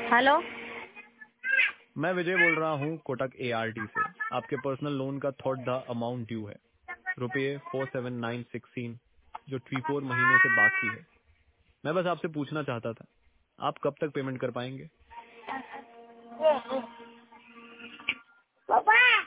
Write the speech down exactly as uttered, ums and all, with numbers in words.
Hello, मैं विजय बोल रहा हूँ कोटक एआरटी से। आपके पर्सनल लोन का थर्ड द अमाउंट ड्यू है, रुपये फोर सेवन नाइन सिक्सटीन, जो थ्री फोर महीनों से बाकी है। मैं बस आपसे पूछना चाहता था, आप कब तक पेमेंट कर पाएंगे? पापा।